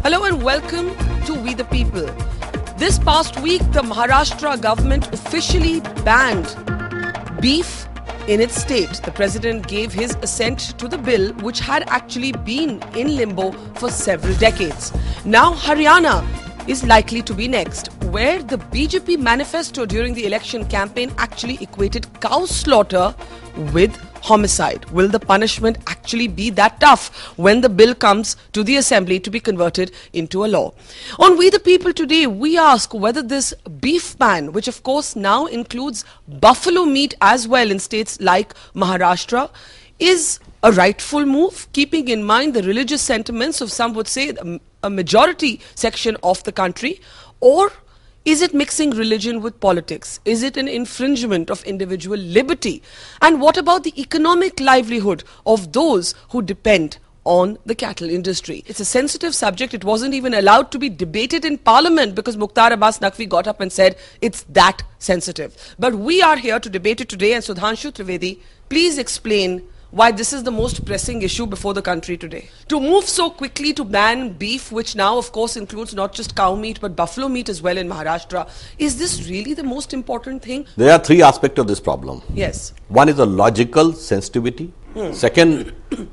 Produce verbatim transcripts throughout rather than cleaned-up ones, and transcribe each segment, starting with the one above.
Hello and welcome to We the People. This past week, the Maharashtra government officially banned beef in its state. The president gave his assent to the bill, which had actually been in limbo for several decades. Now Haryana is likely to be next, where the B J P manifesto during the election campaign actually equated cow slaughter with homicide. Will the punishment actually be that tough when the bill comes to the assembly to be converted into a law? On We the People today, we ask whether this beef ban, which of course now includes buffalo meat as well in states like Maharashtra, is a rightful move, keeping in mind the religious sentiments of, some would say, a majority section of the country, or is it mixing religion with politics? Is it an infringement of individual liberty? And what about the economic livelihood of those who depend on the cattle industry? It's a sensitive subject. It wasn't even allowed to be debated in Parliament because Mukhtar Abbas Naqvi got up and said it's that sensitive. But we are here to debate it today, and Sudhanshu Trivedi, please explain why this is the most pressing issue before the country today. To move so quickly to ban beef, which now of course includes not just cow meat but buffalo meat as well in Maharashtra, is this really the most important thing? There are three aspects of this problem. Yes. One is the logical sensitivity. Hmm. Second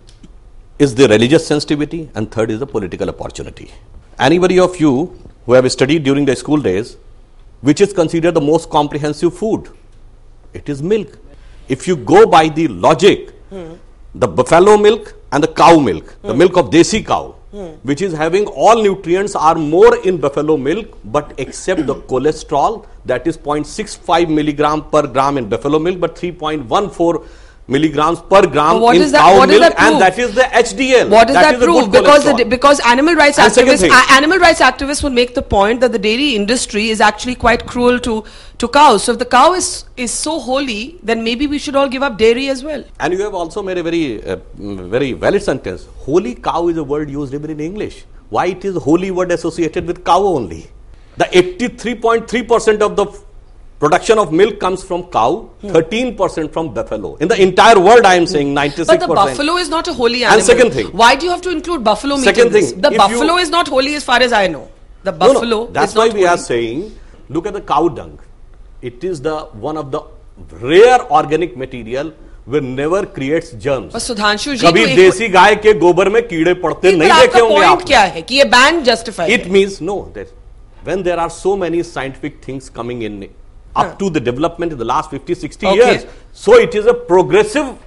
is the religious sensitivity. And third is the political opportunity. Anybody of you who have studied during the school days, which is considered the most comprehensive food? It is milk. If you go by the logic, Hmm. the buffalo milk and the cow milk, hmm. the milk of desi cow, hmm. which is having all nutrients are more in buffalo milk, but except the cholesterol, that is zero point six five milligram per gram in buffalo milk, but three point one four milligrams per gram what in is that, cow what milk, that and that is the H D L. What does that, that prove? Because the, because animal rights and activists, uh, animal rights activists would make the point that the dairy industry is actually quite cruel to to cows. So if the cow is is so holy, then maybe we should all give up dairy as well. And you have also made a very uh, very valid sentence. Holy cow is a word used even in English. Why it is holy word associated with cow only? The eighty-three point three percent of the production of milk comes from cow, thirteen percent from buffalo. In the entire world, I am saying ninety-six percent. But the buffalo is not a holy animal. And second thing. Why do you have to include buffalo meat second in this? Thing, the buffalo is not holy as far as I know. The buffalo no, no, that's is why not we holy. are saying, look at the cow dung. It is the one of the rare organic material which never creates germs. But Sudhanshu ji, कभी देसी गाय के गोबर में कीड़े पड़ते नहीं देखे होंगे आप. क्या है कि ये ban justified? It means no. That when there are so many scientific things coming in up huh. to the development in the last fifty, sixty okay. years, so it is a progressive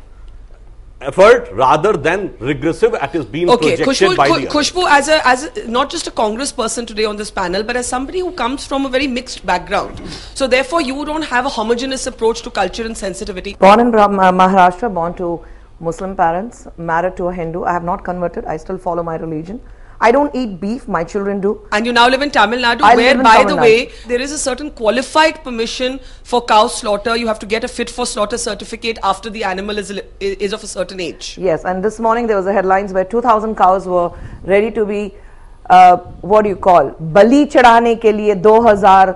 effort rather than regressive as is being okay. projected Khushbu, by Khushbu, the Khushbu, as a as a, not just a Congress person today on this panel, but as somebody who comes from a very mixed background, so therefore you don't have a homogeneous approach to culture and sensitivity. Born in Maharashtra, born to Muslim parents, married to a Hindu. I have not converted. I still follow my religion. I don't eat beef, my children do. And you now live in Tamil Nadu, I where, live in by Tamil the Nadu. way, there is a certain qualified permission for cow slaughter. You have to get a fit for slaughter certificate after the animal is, is of a certain age. Yes, and this morning there was a headlines where two thousand cows were ready to be, uh, what do you call, bali chadhane ke liye two thousand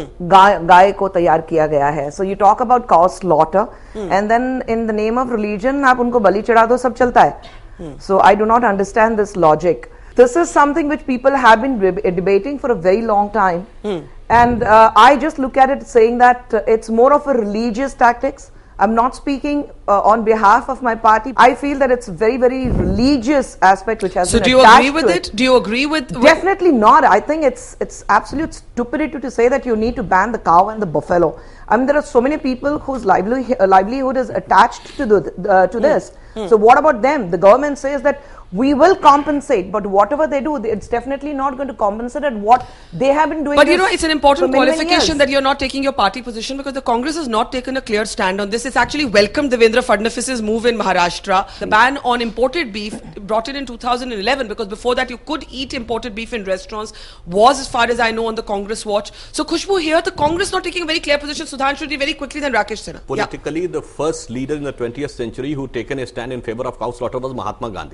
गाय को तैयार किया गया है. So you talk about cow slaughter, hmm. and then in the name of religion, आप उनको बलि चढ़ा दो, सब चलता है. Hmm. So I do not understand this logic. This is something which people have been debating for a very long time, hmm. and uh, I just look at it saying that uh, it's more of a religious tactics. I'm not speaking uh, on behalf of my party. I feel that it's very, very religious aspect which has so been do you attached agree with to it? it? Do you agree with? Definitely with not. I think it's it's absolute stupidity to say that you need to ban the cow and the buffalo. I mean, there are so many people whose livelihood, uh, livelihood is attached to the uh, to mm. this. Mm. So what about them? The government says that we will compensate, but whatever they do, it's definitely not going to compensate at what they have been doing. But you know, it's an important many, qualification many that you're not taking your party position, because the Congress has not taken a clear stand on this. It's actually welcomed Devendra Fadnavis's move in Maharashtra. The ban on imported beef, brought in in two thousand eleven, because before that you could eat imported beef in restaurants, was, as far as I know, on the Congress watch. So Khushbu, here the Congress not taking a very clear position. Sudhanshu ji, very quickly, then Rakesh Sinha. Politically, yeah. the first leader in the twentieth century who taken a stand in favor of cow slaughter was Mahatma Gandhi. But Nehru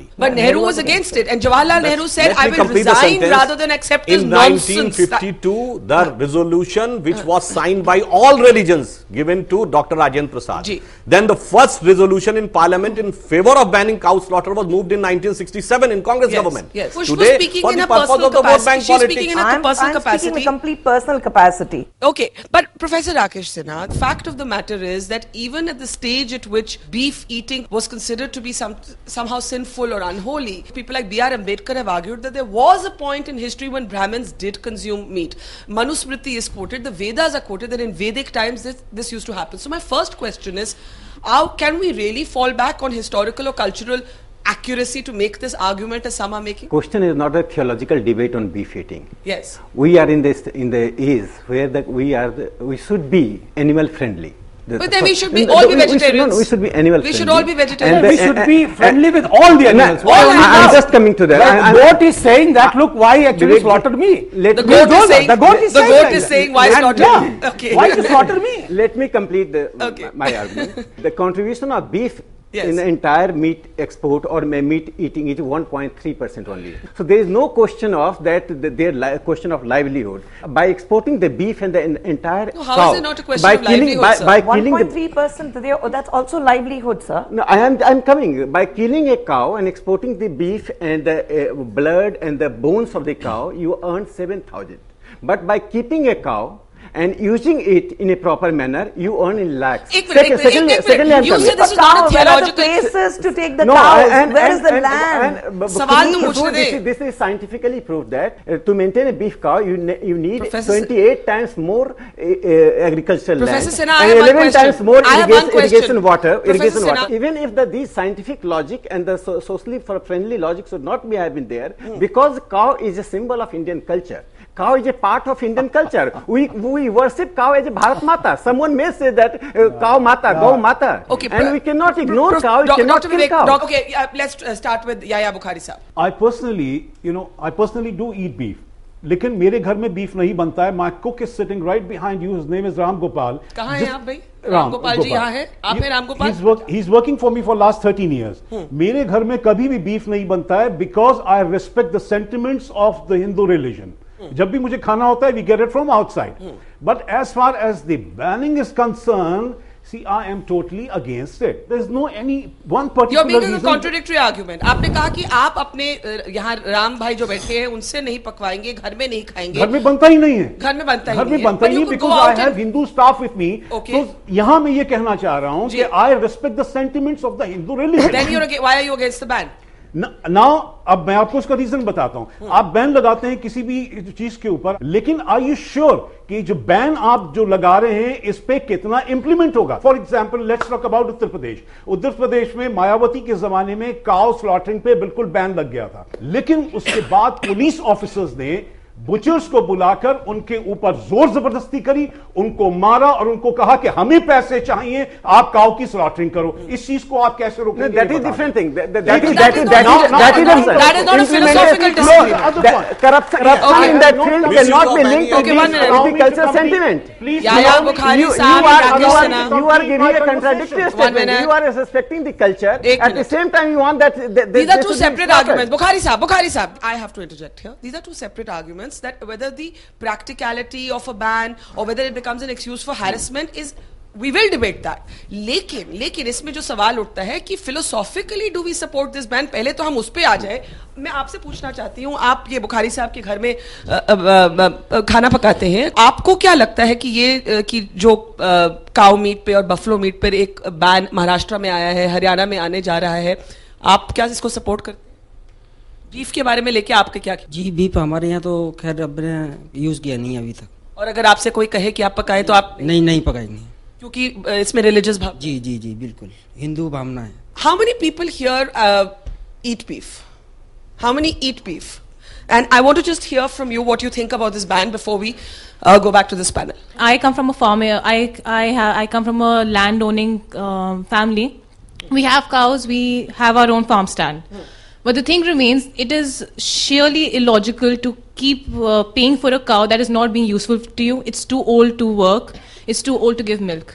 Nehru was against it, and Jawaharlal Nehru said, Let "I me will complete the resign sentence. rather than accept this In nonsense." nineteen fifty-two, the resolution which was signed by all religions given to Doctor Rajendra Prasad. Ji. Then the first resolution in Parliament in favor of banning cow slaughter was moved in nineteen sixty-seven in Congress Yes, government. yes. Pushpa Today, speaking for in the a purpose personal of the vote capacity. bank She's politics. speaking in a I'm, personal I'm capacity. speaking in complete personal capacity. Okay, but Professor Rakesh Sinha, the fact of the matter is that even at the stage at which beef eating was considered to be some, somehow sinful or unholy, people like B R Ambedkar have argued that there was a point in history when Brahmins did consume meat. Manusmriti is quoted, the Vedas are quoted that in Vedic times this, this used to happen. So my first question is, how can we really fall back on historical or cultural accuracy to make this argument as some are making? Question is not a theological debate on beef eating. Yes. We are in this in the age where that we are the, we should be animal friendly. The, But then we should be the, all the, be we, we should, vegetarians. no, no, we should be animal We friendly. should all be vegetarians. And the- we should and- be and- friendly with all the and- animals. No, Why I- only I'm cows? just coming to that. The I'm- I'm- goat is saying that, look, why actually Wait, slaughtered me? let The me- goat is Those are- saying, the goat is the saying goat that. is saying, why And slaughter yeah, me? Okay. Why you slaughter me? Let me complete the, Okay. my argument. The contribution of beef Yes. in the entire meat export or ma- meat eating is one point three percent only. So there is no question of that, the, their li- question of livelihood. By exporting the beef and the en- entire No, how cow, is it not a question by of killing, livelihood, by, sir? by killing the, one point three percent, that's also livelihood, sir. no, I am I'm coming. By killing a cow and exporting the beef and the uh, blood and the bones of the cow, you earn seven thousand. But by keeping a cow and using it in a proper manner, you earn in lakhs. Ek minute, ek minute, secondly, ek minute. secondly, I'm You coming. said this is But not cow, a where are the theological... places to take the No, cows? and- Where and- is the and- land? and- but- but Sawal to this is पूछने proved- this they. is- This is scientifically proved that uh, to maintain a beef cow, you ne- you need Professor twenty-eight times more uh, uh, agricultural Professor land Sinha, I and have one eleven question. times more I have irrigation, one question. irrigation water. Professor Irrigation Sinha- water. Even if the these scientific logic and the so, socially for friendly logic should not be have been there, because cow is a symbol of Indian culture. Cow is a part of Indian culture. We we worship cow as a Bharat Mata. Someone may say that uh, cow Mata, Gau Mata, Okay, and Pro- we cannot ignore Prof- cow. We Doc- cannot Doctor kill Vivek, cow. Doc- okay, uh, let's uh, start with Yahya Bukhari sahab. I personally, you know, I personally do eat beef. लेकिन मेरे घर में beef नहीं बनता है. My cook is sitting right behind you. His name is Ram Gopal. कहाँ हैं Just- आप भाई? राम गोपाल जी यहाँ हैं? आप हैं Ram Gopal? He's, work, he's working for me for last thirteen years. मेरे घर में कभी भी बीफ नहीं बनता है because I respect the sentiments of the Hindu religion. जब भी मुझे खाना होता है, we get it from outside. But as far as the banning is concerned, see, I am totally against it. There's no any one particular You're making a reason. contradictory argument. आपने कहा कि आप अपने अ, यहाँ राम भाई जो बैठे हैं उनसे नहीं पकवाएंगे, घर में नहीं खाएंगे. घर में बनता ही नहीं है. घर में बनता ही घर नहीं में है. बनता But ही you नहीं could go because I out have and- Hindu staff with me. Okay. तो यहाँ मैं ये कहना चाह रहा हूँ जी. कि I respect the sentiments of the Hindu religion. Then you're against, why are you against the ban? Now अब मैं आपको उसका रीजन बताता हूं. आप बैन लगाते हैं किसी भी चीज के ऊपर, लेकिन आर यू श्योर कि जो बैन आप जो लगा रहे हैं इस पे कितना इंप्लीमेंट होगा? For example let's talk about Uttar Pradesh. Uttar Pradesh में मायावती के जमाने में काउ स्लॉटरिंग पे बिल्कुल बैन लग गया था, लेकिन उसके बाद पुलिस ऑफिसर्स ने बुचर्स को बुलाकर उनके ऊपर जोर जबरदस्ती करी, उनको मारा और उनको कहा कि हमें पैसे चाहिए, आप काउ की स्लॉटरिंग करो. इस चीज को आप कैसे रोकेंगे? No, that ये is बता different दें. thing. That, that, That that, is that, not- is- that, no, is- no, that is no, a- that is not a philosophical implemented- disagreement. No, Other that- point. corruption, Okay. corruption in that No, field misuse cannot of be money linked to Okay, the one minute. Allow me to cultural complete. sentiment. Please Yahya allow me- Bukhari You, you Sahab, are, Rakesh you are, Sinha. you are giving a contradictory One statement. minute. You are respecting the culture. Ek At the minute. same time, you want that. that These that are they two should be separate slaughtered. arguments. Bukhari sahab, Bukhari sahab, I have to interject here. These are two separate arguments that whether the practicality of a ban or whether it becomes an excuse for harassment is, we will debate that. लेकिन लेकिन इसमें जो सवाल उठता है कि philosophically do we support this ban? पहले तो हम उस पे आ जाए. मैं आपसे पूछना चाहती हूँ, आप ये बुखारी साहब के घर में अ, अ, अ, अ, खाना पकाते हैं, आपको क्या लगता है कि ये अ, कि जो काउ मीट पे और बफलो मीट पर एक बैन महाराष्ट्र में आया है, हरियाणा में आने जा रहा है, आप क्या इसको सपोर्ट करते हैं? बीफ के बारे में लेके आपके क्या? जी बीफ हमारे यहाँ तो खैर अब ने यूज किया नहीं अभी तक. और अगर आपसे कोई कहे कि आप पकाएं तो आप नहीं नहीं पकाएंगे क्योंकि अ, इसमें रिलीजियस भाव. जी जी जी बिल्कुल हिंदू भावना है. How many people here uh, eat beef? How many eat beef? And I want to just hear from you what you think about this ban before we uh, go back to this panel. I come from a farm. I I ha- I come from a land owning um, family. We have cows. We have our own farm stand. Hmm. But the thing remains, it is sheerly illogical to keep uh, paying for a cow that is not being useful to you. It's too old to work. It's too old to give milk.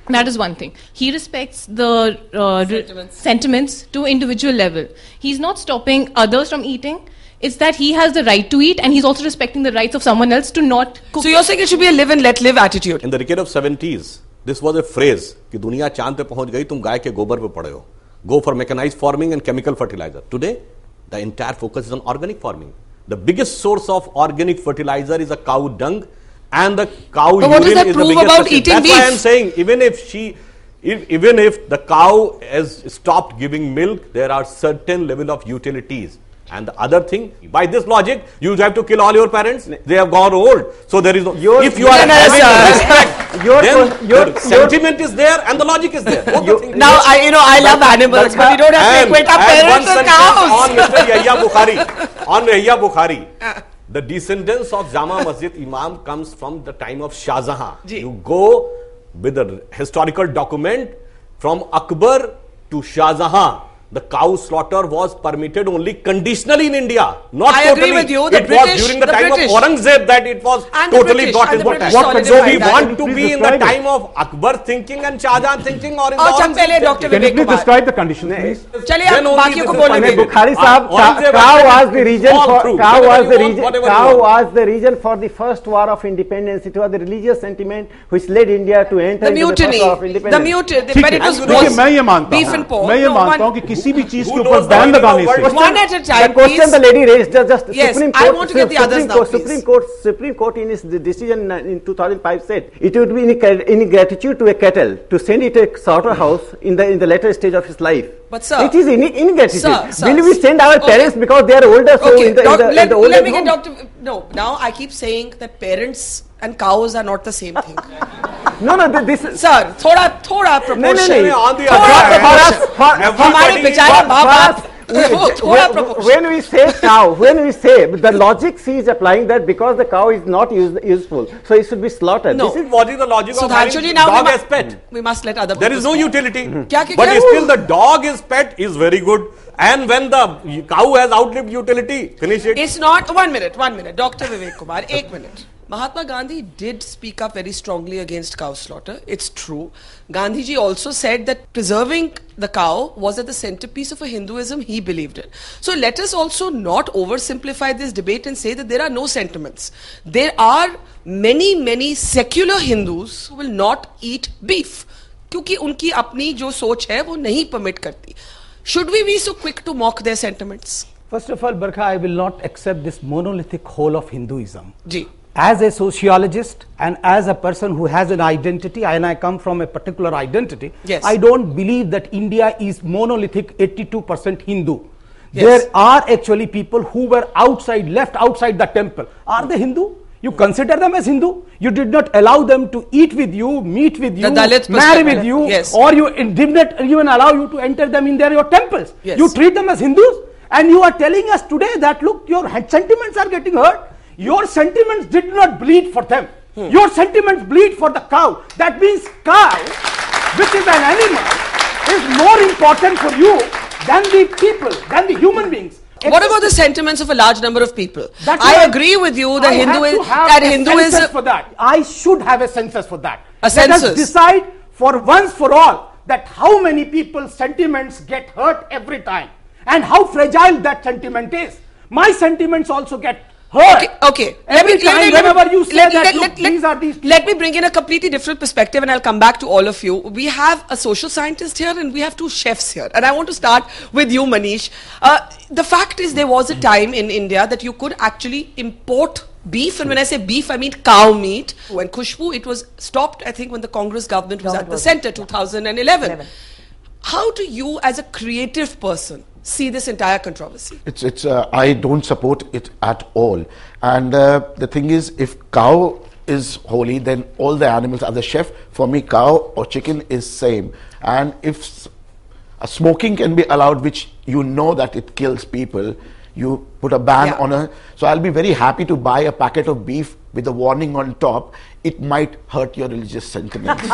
That is one thing. He respects the uh, Sentiments. sentiments to individual level. He's not stopping others from eating. It's that he has the right to eat, and he's also respecting the rights of someone else to not cook. So you're saying it should be a live and let live attitude. In the decade of seventies, this was a phrase कि दुनिया चांद पे पहुंच गई, तुम गाय के गोबर पे पड़े हो. Go for mechanized farming and chemical fertilizer. Today, the entire focus is on organic farming. The biggest source of organic fertilizer is a cow dung, and the cow But what does urine that is prove the biggest. about source. eating That's why beef? I'm saying, even if she, if, even if the cow has stopped giving milk, there are certain level of utilities. And the other thing, by this logic, you have to kill all your parents. They have gone old, so there is no. Your- if you are No, no, having sir. respect, Your- then your- your sentiment is there and the logic is there. Both the things. Now, I, you know, I love animals, but we don't have to And- equate our and parents one and sentence cows. on Mister Yahya Bukhari. On Yahya Bukhari. The descendants of Jama Masjid Imam comes from the time of Shah Jahan. Ji. You go with a historical document from Akbar to Shah Jahan. The cow slaughter was permitted only conditionally in India, not I totally. agree with you. The it British- was during the, the time British. of Aurangzeb that it was And the totally British, brought and in. the British What solidified so we that. want to Please be in the describe it. time of Akbar thinking and Shah Jahan thinking, or in the और चल Aurangzeb पहले thinking? Doctor Can you Vivek please Kumar describe the conditions, please? चलिए Then आप only बाकियों को this is बोलने permitted. दीजिए. Bukhari sahab, Uh, Aurangzeb cow has was said the it region all for through. cow Whatever was you the want, region whatever cow you want. was the region for the first war of independence. It was the religious sentiment which led India to enter The into the mutiny, first war of the independence. mutiny, ठीक but है, it was And देखिए was मैं ये मानता beef हूँ and pork. मैं ये No, मानता one- हूँ कि किसी भी चीज Who के ऊपर knows the ban meaning of लगाने words? से One at a The time, question please. the lady raised, just, just Yes, Supreme I Court, want to get the Supreme others now, Court, please. Supreme Court, Supreme Court in its decision in two thousand five said it would be in- ingratitude to a cattle to send it to a slaughterhouse in the in the later stage of its life. But sir- it is in, ingratitude. Sir, sir, Will we send our okay. parents because they are older? So Okay, in the, doc- in the, let, in the old let age me get home? Doctor No, now I keep saying that parents and cows are not the same thing. No, no, th- this is. Sir, थोड़ा थोड़ा proportion. नहीं, नहीं, on the थोड़ा other hand, proportion. for- for- हमारे everybody- बेचारे for- माँ for बाप us, वो थोड़ा when, proportion. when we say cow, when we say, the logic C is applying that because the cow is not use, useful, so it should be slaughtered. No. This is What is the logic of Sudhanshu having ji, now dog we, as mu- pet? we must let other There people is no speak. utility. क्या- क्या- But क्या- still the dog is pet is very good. And when the cow has outlived utility, finish it. It's not, one minute, one minute. Doctor Vivek Kumar, एक minute. Mahatma Gandhi did speak up very strongly against cow slaughter. It's true. Gandhi ji also said that preserving the cow was at the centerpiece of a Hinduism he believed in. So let us also not oversimplify this debate and say that there are no sentiments. There are many, many secular Hindus who will not eat beef. क्योंकि उनकी अपनी जो सोच है वो नहीं permit करती. Should we be so quick to mock their sentiments? First of all, Barkha, I will not accept this monolithic whole of Hinduism. Ji. As a sociologist and as a person who has an identity, and I come from a particular identity, Yes. I don't believe that India is monolithic eighty-two percent Hindu. Yes. There are actually people who were outside, left outside the temple. Are they Hindu? You consider them as Hindu? You did not allow them to eat with you, meet with you, The Dalit marry perspective. with you, Yes. or you did not even allow you to enter them in their your temples. Yes. You treat them as Hindus, and you are telling us today that look, your sentiments are getting hurt. Your sentiments did not bleed for them. Hmm. Your sentiments bleed for the cow. That means cow, which is an animal, is more important for you than the people, than the human beings. What about the sentiments of a large number of people? That's I why agree with you that I have Hindu is to have that a Hinduism. census for that. I should have a census for that. A Let census. us decide for once for all that how many people's sentiments get hurt every time and how fragile that sentiment is. My sentiments also get hurt. Okay, okay. Every time whenever you say that, look, these are these let me bring in a completely different perspective and I'll come back to all of you. We have a social scientist here and we have two chefs here. And I want to start with you, Manish. Uh, the fact is there was a time in India that you could actually import beef, and when I say beef, I mean cow meat. When Khushbu, it was stopped, I think, when the Congress government was No, at it the was- center, two thousand eleven. eleven. How do you, as a creative person, see this entire controversy? It's, it's, uh, I don't support it at all. And uh, the thing is, if cow is holy, then all the animals are the chef. For me, cow or chicken is same. And if s- a smoking can be allowed, which you know that it kills people, you put a ban Yeah. on a. So I'll be very happy to buy a packet of beef with a warning on top, it might hurt your religious sentiments.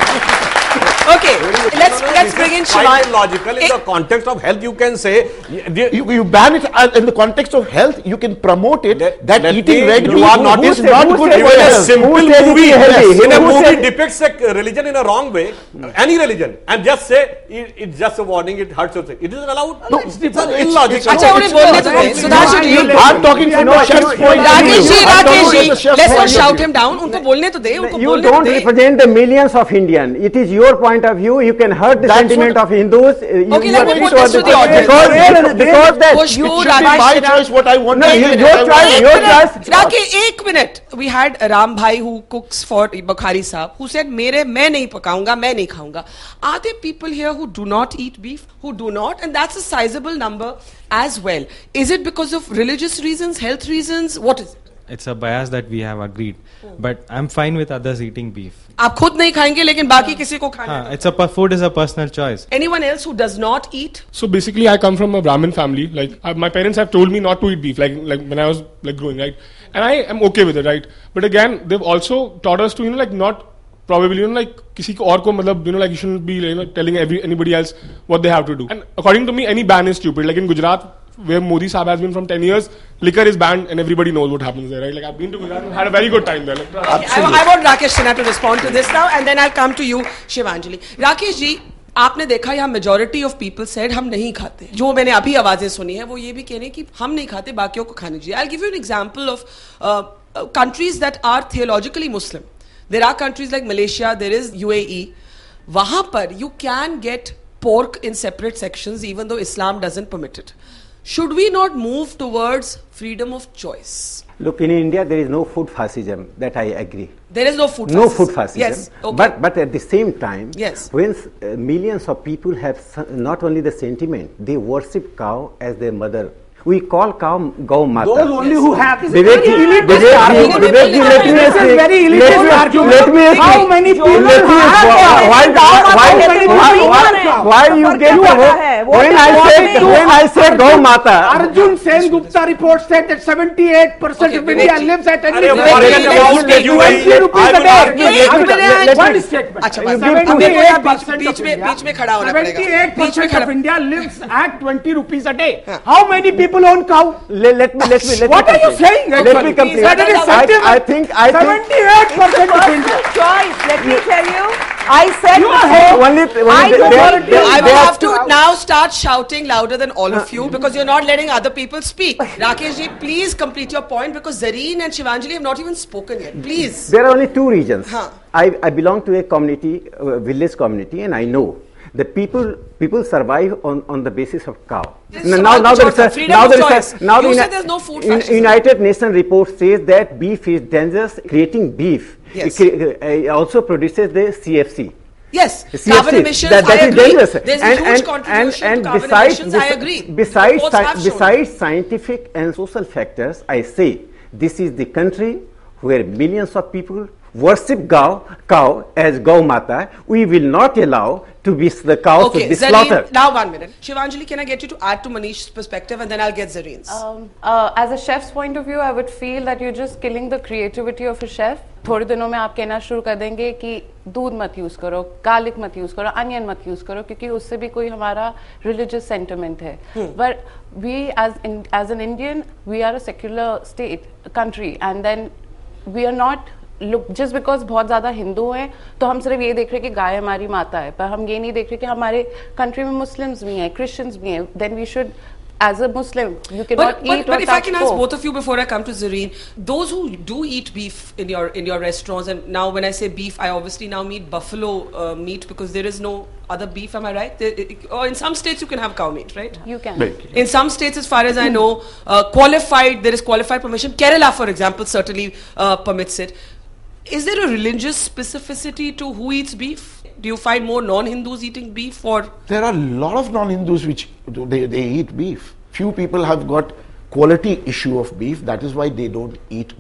Okay, let's let's bring in Quite Shivanjali. illogical in the context of health. You can say You, you ban it uh, in the context of health. You can promote it That- that, that eating they- red you meat are not- is who not who good said- for even a health. simple Who said it movie, is healthy? when a Who movie said- depicts a religion in a wrong way, any religion, and just say it, it's just a warning, it hurts your thing. It isn't allowed. No, it's, it's- it's- illogical. अच्छा, उन्हें बोलने तो दें. Sudhanshu ji, I'm talking from the chef's point of Rakesh view. ji, I'm talking Rakesh from the ji, chef's let's point not of shout view. him down. उनको बोलने तो दे, उनको You बोलने तो don't they. represent the millions of Indian. It is your point of view. You can hurt the That's sentiment what- of Hindus. You, Okay, you let are me free put to this to the understand. audience. Because, because that Push It you, should be Rakesh my Shriram. choice what I want No, to you- eat. your I choice, want- your choice. Rakesh, एक minute. We had Ram Bhai who cooks for Bukhari Saab, who said, "मेरे मैं नहीं पकाऊंगा, मैं नहीं खाऊंगा." Are there people here who do not eat beef, who do not, and that's a sizable number as well? Is it because of religious reasons, health reasons? What is it? It's a bias that we have agreed, but I'm fine with others eating beef. आप खुद नहीं खाएंगे, लेकिन बाकी किसी को खाना हाँ, है. it's a per- food is a personal choice. Anyone else who does not eat? So basically, I come from a Brahmin family. Like I, my parents have told me not to eat beef, like like when I was like growing, right? And I am okay with it, right? But again, they've also taught us to you know like not probably you know like किसी को और को मतलब you know like you shouldn't be you know telling every anybody else what they have to do. And according to me, any ban is stupid. Like in Gujarat, where Modi Saab has been from ten years, liquor is banned and everybody knows what happens there, right? Like I've been to Gujarat and had a very good time there. Like, I, I want Rakesh Sinha to respond to this now, and then I'll come to you, Shivanjali. Rakesh ji, आपने देखा यहाँ majority of people said हम नहीं खाते. जो मैंने अभी आवाजें सुनी है वो ये भी कह रहे हैं कि हम नहीं खाते, बाकियों को खाने दीजिए. I'll give you an example of uh, uh, countries that are theologically Muslim. There are countries like Malaysia, there is U A E. वहां पर you can get pork in separate sections even though Islam doesn't permit it. Should we not move towards freedom of choice? Look, in India there is no food fascism. That I agree. There is no food No fascism. food fascism. Yes. Okay. But but at the same time, Yes. when uh, millions of people have s- not only the sentiment, they worship cow as their mother. We call cow Gau Mata. Those only who have. Vivek ji, Elitist Vivek ji, argument. Vivek ji, let me This is speak. very Let elitist me- argument. let me How speak. many people Let me- have why- cow? why- Cow why- Mata? why- How many why- people why- have? why you फर्क get क्या the पड़ता है? What when is I the say warning? when I say Gau Mata, Arjun Sen Gupta report said that seventy-eight percent Okay, of India Vivek ji. lives at Arey, any forget rate. about the U A E. twenty rupees I a will day. argue Wait, एक wait, minute, let- let- one one statement. अच्छा, बस। seventy-eight अब मेरे को यहाँ percent beach- beach of में- India- बीच में खड़ा होना पड़ेगा। seventy-eight बीच में percent खड़ा- of India lives at twenty rupees a day. How many people own cow? let, let me let me let What me are you complete. saying? Let actually? me complete. That is I, sentiment. I think I think seventy-eight percent of India. Personal choice. Let me tell you, I said You are before, only, only I they, don't they, want they, to- I they will are have to now start shouting louder than all of you because you're not letting other people speak. Rakesh ji, please complete your point because Zareen and Shivanjali have not even spoken yet. Please. There are only two regions. Huh. I, I belong to a community, uh, village community, and I know the people people survive on, on the basis of cow. This Now, is now, about now there choice, is a, freedom now of there is choice. a, now You the said Uni- there's no food in- fascism. United Nations report says that beef is dangerous. Creating beef Yes. it cre- uh, also produces the C F C. Yes, C F C, carbon emissions, that, that I is agree. dangerous. There's a and, huge and, contribution and, and to carbon besides, emissions, I besi- agree. Besides, Reports sci- have shown. besides scientific and social factors, I say this is the country where millions of people worship cow, cow as Gau Mata. We will not allow to be the cows Okay, to be Zareen, slaughtered. now one minute. Shivanjali, can I get you to add to Manish's perspective and then I'll get Zareen's. Um, uh, as a chef's point of view, I would feel that you're just killing the creativity of a chef. थोड़े दिनों में आप कहना शुरू कर देंगे कि दूध मत यूज करो, गार्लिक मत यूज करो, अनियन मत यूज करो, क्योंकि उससे भी कोई हमारा रिलीजियस सेंटिमेंट है. But we as in, as an Indian, we are a secular state country, and then we are not look just because बहुत ज़्यादा हिंदू हैं तो हम सिर्फ ये देख रहे हैं कि गाय हमारी माता है, पर हम ये नहीं देख रहे कि हमारे कंट्री में मुस्लिम्स भी हैं, क्रिश्चियंस भी हैं. Then we should, as a Muslim, you cannot But, but, eat but or if I touch can ask pork. both of you before I come to Zareen, those who do eat beef in your in your restaurants, and now when I say beef, I obviously now mean buffalo uh, meat because there is no other beef. Am I right? There, it, or in some states you can have cow meat, right? You can. In some states, as far as I know, uh, qualified there is qualified permission. Kerala, for example, certainly uh, permits it. Is there a religious specificity to who eats beef? Do you find more non-Hindus eating beef, or There are a lot of non-Hindus which do- they, they eat beef. Few people have got quality issue of beef. That is why they don't eat beef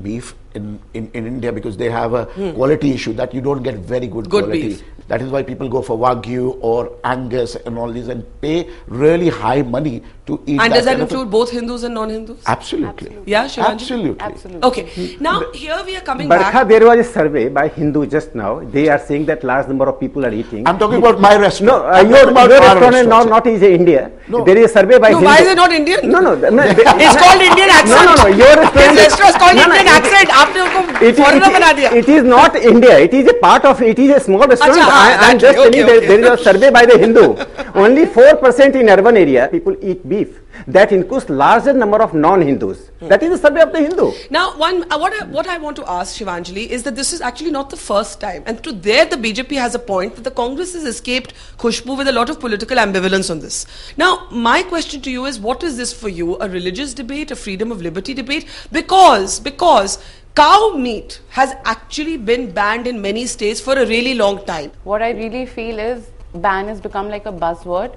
in, in, in India because they have a hmm. quality issue that you don't get very good, good quality. Beef. That is why people go for Wagyu or Angus and all these and pay really high money to eat. And that does that kind include of both Hindus and non-Hindus? Absolutely. Absolutely. Yeah, Shivanji? Absolutely. Absolutely. Okay. Now, here we are coming Barkha, back. there was a survey by Hindu just now. They are saying that large number of people are eating. I'm talking about my restaurant. No, uh, your, your restaurant is not, not is India. No. There is a survey by No, Hindu. why is it not Indian? No, no. no it's called Indian accent. No, no, no. Your restaurant His restaurant is called no, no, Indian it, accent. Aapne usko it, foreigner it, bana diya. it is not India. It is a part of, it is a small restaurant. Achha, I am just okay, telling okay. that there is a survey by the Hindu. Only four percent in urban area people eat beef. That includes larger number of non-Hindus. Hmm. That is the survey of the Hindu. Now, one uh, what I, what I want to ask Shivanjali is that this is actually not the first time, and to there the B J P has a point that the Congress has escaped Khushbu with a lot of political ambivalence on this. Now, my question to you is, what is this for you? A religious debate, a freedom of liberty debate? Because because cow meat has actually been banned in many states for a really long time. What I really feel is ban has become like a buzzword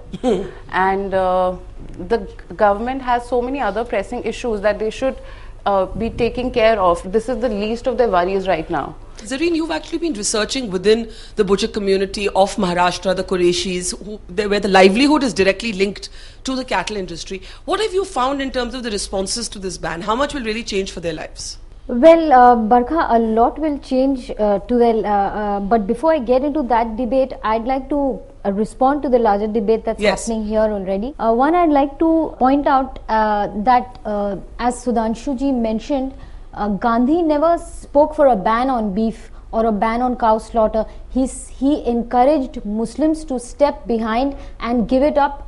and uh, the government has so many other pressing issues that they should uh, be taking care of. This is the least of their worries right now. Zareen, you've actually been researching within the butcher community of Maharashtra, the Qureshis, who, they, where the livelihood is directly linked to the cattle industry. What have you found in terms of the responses to this ban? How much will really change for their lives? Well, uh, Barkha, a lot will change uh, to the, uh, uh, but before I get into that debate, I'd like to uh, respond to the larger debate that's yes. happening here already. Uh, one, I'd like to point out uh, that uh, as Sudhanshu ji mentioned, uh, Gandhi never spoke for a ban on beef or a ban on cow slaughter. He's, he encouraged Muslims to step behind and give it up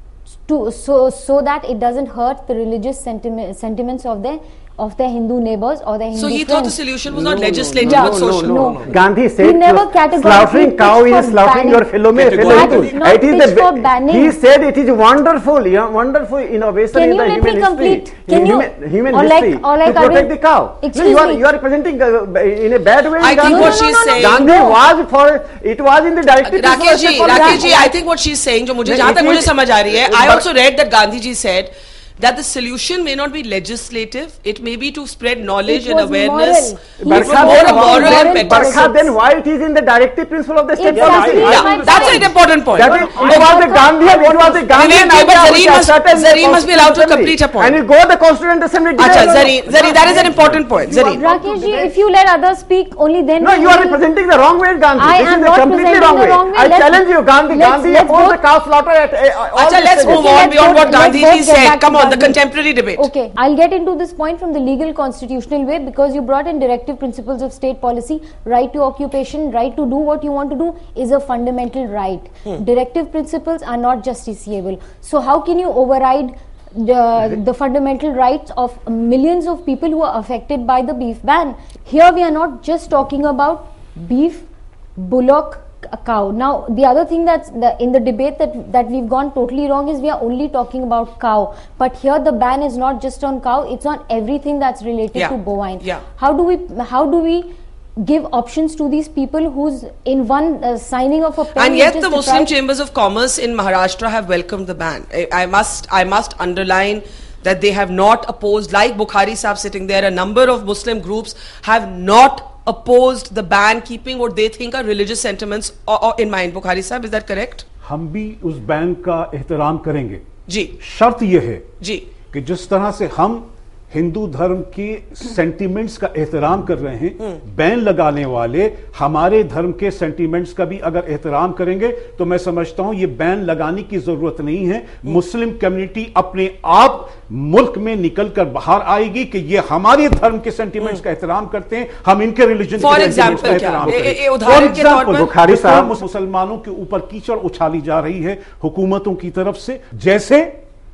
to, so, so that it doesn't hurt the religious sentiment, sentiments of their of their Hindu neighbors or their Hindu So he friends. thought the solution was no, not no, legislative no, but no, social. no, No. no, no. Gandhi said He never you- categorically slaughtering cow pitched is for slaughtering banning. your fellow man. fellow Categorically. Hindus. He did not It is pitch the for be- banning. He said it is wonderful, yeah, wonderful innovation Can in you the let human me history, complete? Can in you- human, human or like- history or like to protect Arvind- the cow. No, Excuse you are me. you are representing uh, in a bad way. I think Gandhi. what she's saying. Gandhi was for it was in the directive. Rakesh ji, principle of Rakesh ji, that. I think what she's saying, जो मुझे नहीं, जहाँ तक it मुझे is- समझ आ रही है, I but- also read that Gandhi ji said that the solution may not be legislative, it may be to spread knowledge It and was awareness. moral. It was Barkha, more then a moral why- impetus. Barkha, then why it is in the directive principle of the state Exactly. policy? Yeah, Yeah, that's an important point. That is, it was the Gandhian, it was the Gandhian Vivek ji, but idea Zareen which must- asserted in the Zareen must be allowed to Constituent complete her Assembly. point. And it go the Constituent Assembly. Acha, did- Zareen, Zareen, that is an important point. Zareen. Rakesh ji, if you let others speak, only then No, we you are will- representing the wrong way, Gandhi. I this am is not a completely presenting wrong the way. wrong way. I Let's- challenge you, Gandhi. let's- Gandhi let's opposed both- the cow slaughter at uh, all Acha, these let's stages. move Okay, on let's beyond both- what Gandhi let's ji both get said. back to Come on, the Gandhi. contemporary debate. Okay, I'll get into this point from the legal constitutional way because you brought in directive principles of state policy. Right to occupation, right to do what you want to do is a fundamental right. Hmm. Directive principles are not justiciable. So how can you override the, the fundamental rights of millions of people who are affected by the beef ban? Here we are not just talking about beef, bullock, a cow. Now the other thing that's the, in the debate that that we've gone totally wrong is we are only talking about cow, but here the ban is not just on cow, it's on everything that's related Yeah. to bovine. Yeah. How do we how do we give options to these people who's in one uh, signing of a pen And is yet just the a Muslim try- chambers of commerce in Maharashtra have welcomed the ban. I, I must I must underline that they have not opposed, like Bukhari Sahib sitting there, a number of Muslim groups have not opposed the ban, keeping what they think are religious sentiments or, or in mind. Bukhari Sahib, is that correct? हम भी उस ban का एहतराम करेंगे जी शर्त यह है जी कि जिस तरह से हम हिंदू धर्म के सेंटिमेंट्स का एहतराम कर रहे हैं, बैन लगाने वाले हमारे धर्म के सेंटिमेंट्स का भी अगर एहतराम करेंगे तो मैं समझता हूं ये बैन लगाने की जरूरत नहीं है। मुस्लिम कम्युनिटी अपने आप मुल्क में निकलकर बाहर आएगी कि ये हमारे धर्म के सेंटिमेंट्स का एहतराम करते हैं, हम इनके रिलीजन For के example, सेंटिमेंट्स का क्या? एहतराम ए- ए- ए- करें। उदाहरण For के तौर example, पर- बुखारी जिस तरह साहब- मुसलमानों के ऊपर कीचड़ उछाली जा रही है हुकूमतों की तरफ से, जैसे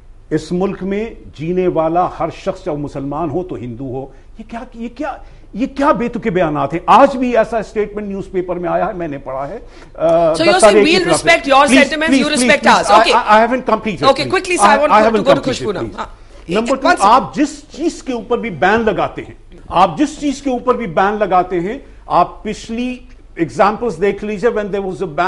इस मुल्क में जीने वाला हर शख्स चाहे मुसलमान हो तो हिंदू हो, ये क्या ये क्या ये क्या बेतुके बयानात हैं। आज भी ऐसा स्टेटमेंट न्यूज़पेपर में आया है, मैंने पढ़ा है। So you're saying we'll respect your sentiments, you respect ours. Okay. I haven't completed. Okay, quickly, sir, I want to go to Khushbu now. हाँ. Number two, One second. आप जिस चीज के ऊपर भी बैन लगाते हैं, आप जिस चीज के ऊपर भी बैन लगाते हैं, आप पिछली एग्जांपल्स देख लीजिए। When there was a ban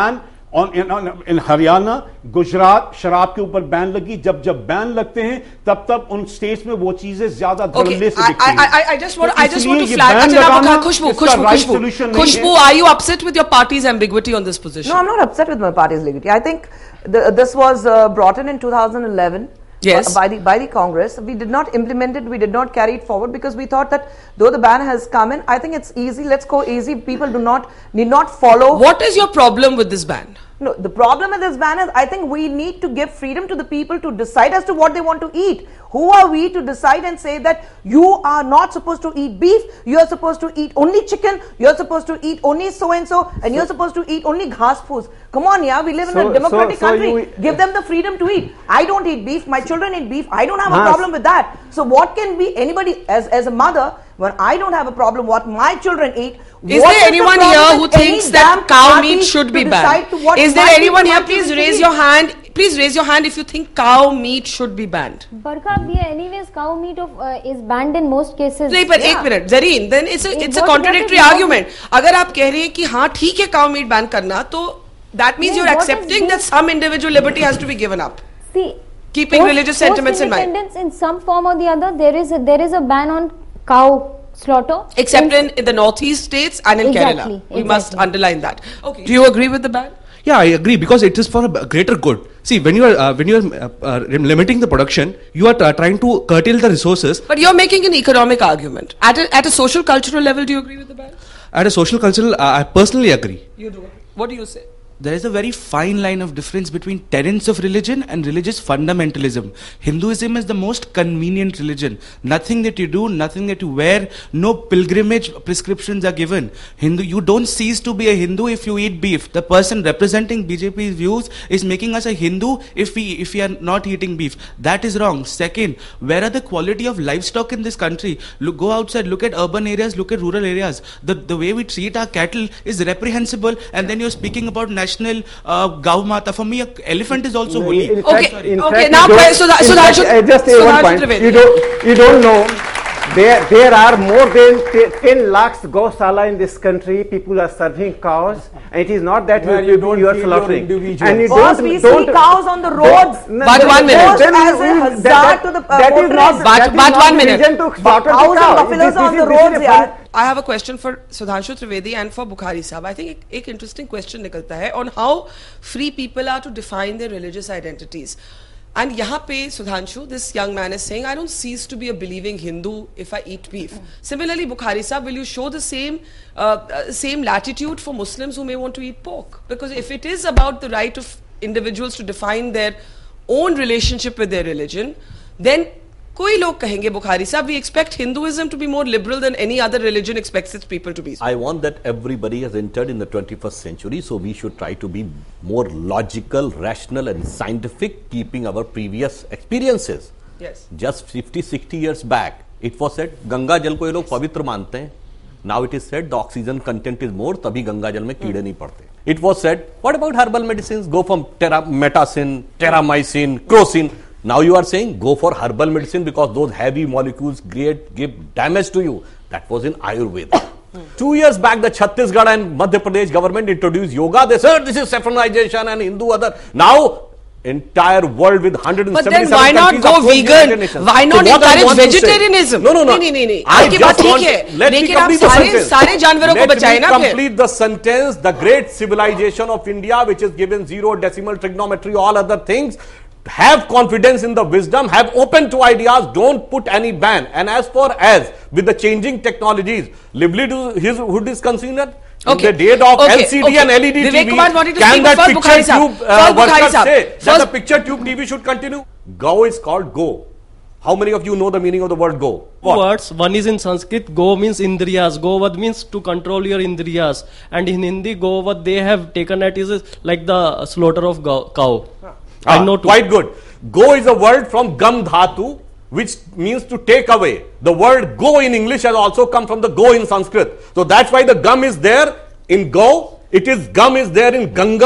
On, in, on, in Haryana, Gujarat शराब के ऊपर बैन लगी. जब जब बैन लगते हैं तब तब उन स्टेट्स में वो चीजें ज्यादा धड़ल्ले से दिखती हैं. I, I, I just want, I just want to flag. अच्छा, खुशबू, खुशबू, खुशबू, खुशबू, are you upset with your party's ambiguity on this position? No, I'm not upset with my party's ambiguity. I think the, this was uh, brought in in two thousand eleven. Yes. By the by the Congress. We did not implement it. We did not carry it forward because we thought that though the ban has come in, I think it's easy. Let's go easy. People do not need not follow. What is your problem with this ban? No, the problem with this ban is I think we need to give freedom to the people to decide as to what they want to eat. Who are we to decide and say that you are not supposed to eat beef, you are supposed to eat only chicken, you are supposed to eat only so and so, and you are supposed to eat only ghas foods. Come on, yeah, we live in so, a democratic so, so country. you, give them the freedom to eat. I don't eat beef, my children eat beef, I don't have Mas, a problem with that. So what can be anybody, as, as a mother, when I don't have a problem what my children eat, is there anyone the here who thinks that cow meat should be banned? Is there anyone here? Please raise your hand. Please raise your hand if you think cow meat should be banned. Barkha, yeah, anyways, cow meat of, uh, is banned in most cases. नहीं पर एक minute Zareen, then it's a it's a contradictory argument. अगर आप कह रहे हैं कि हाँ ठीक है cow meat ban करना, तो that means you're accepting that some individual liberty has to be given up. See, keeping religious sentiments in mind. In some form or the other, there is a, there is a ban on cow slaughter. Except in, in the northeast states and in exactly, Kerala. Exactly. We must underline that. Okay. Do you agree with the ban? Yeah, I agree because it is for a greater good. See, when you are uh, when you are uh, uh, limiting the production, you are uh, trying to curtail the resources. But you're making an economic argument. At a, at a social cultural level, do you agree with the ban? At a social cultural, uh, I personally agree. You do. What do you say? There is a very fine line of difference between tenets of religion and religious fundamentalism. Hinduism is the most convenient religion. Nothing that you do, nothing that you wear, no pilgrimage prescriptions are given. Hindu, you don't cease to be a Hindu if you eat beef. The person representing B J P's views is making us a Hindu if we if we are not eating beef. That is wrong. Second, where are the quality of livestock in this country? Look, go outside, look at urban areas, look at rural areas. The the way we treat our cattle is reprehensible, and then you're speaking about national National uh, Gau Mata. For me, an elephant is also holy. In okay, fact, in okay. Fact, Now, so so that, so that should, uh, just so one point. You don't, you don't know. There, there are more than ten lakhs Gausala in this country. People are serving cows, and it is not that Where you, you don't you are feel slaughtering. And you don't, we don't, see cows on the roads. But one minute. Then as a hazard that, to the uh, that is not. But, but one minute. Cows and buffaloes on the roads, yeah. I have a question for Sudhanshu Trivedi and for Bukhari Sahab. I think एक interesting question निकलता है on how free people are to define their religious identities. And यहाँ पे Sudhanshu, this young man is saying, I don't cease to be a believing Hindu if I eat beef. Mm. Similarly, Bukhari Sahab, will you show the same uh, uh, same latitude for Muslims who may want to eat pork? Because if it is about the right of individuals to define their own relationship with their religion, then कोई लोग कहेंगे Bukhari Sahab, we expect Hinduism to be more liberal than any other religion expects its people to be. I want that everybody has entered in the twenty-first century, so we should try to be more logical, rational and scientific, keeping our previous experiences. Yes. Just fifty, sixty years back, it was said, Ganga Jal को ये लोग पवित्र मानते हैं. Now it is said the oxygen content is more, तभी गंगा जल में कीड़े नहीं पड़ते. It was said, what about herbal medicines? Go from metacin, terramycin, crocin. Now you are saying go for herbal medicine because those heavy molecules create, give damage to you. That was in Ayurveda. Hmm. Two years back, the Chhattisgarh and Madhya Pradesh government introduced yoga. They said this is saffronization and Hindu other. Now, entire world with one hundred seventy-seven but then why not go vegan? Why not so encourage vegetarianism? No, no, no. नहीं, नहीं, नहीं. I just want, है. let me complete the sentence. सारे जानवरों को बचाए ना फिर. Let me complete the sentence. The great civilization of India, which is given zero, decimal, trigonometry, all other things. Have confidence in the wisdom, have open to ideas, don't put any ban. And as far as with the changing technologies, livelihood is considered. Okay. In the date of okay. L C D okay. and L E D Vivek T V, Kumar wanted to can speak, that first picture Bukhari tube uh, workers say first that the picture tube T V should continue? Go is called go. How many of you know the meaning of the word go? Two words. One is in Sanskrit, go means indriyas. Govad means to control your indriyas. And in Hindi, govad they have taken it is like the slaughter of cow. Ah, I know too. Quite good. Go is a word from gam dhatu, which means to take away. The word go in English has also come from the go in Sanskrit. So that's why the gum is there in go. It is gum is there in Ganga